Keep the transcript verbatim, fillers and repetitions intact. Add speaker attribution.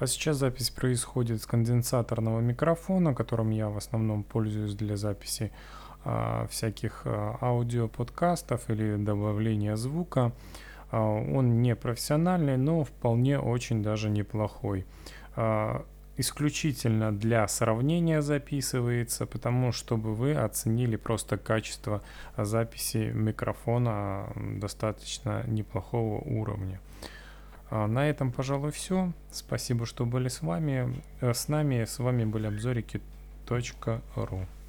Speaker 1: А сейчас запись происходит с конденсаторного микрофона, которым я в основном пользуюсь для записи а, всяких а, аудиоподкастов или добавления звука. А, он не профессиональный, но вполне очень даже неплохой. А, исключительно для сравнения записывается, потому чтобы вы оценили просто качество записи микрофона м, достаточно неплохого уровня. А, На этом, пожалуй, все. Спасибо, что были с вами. Э, С нами, с вами были обзорики точка ру.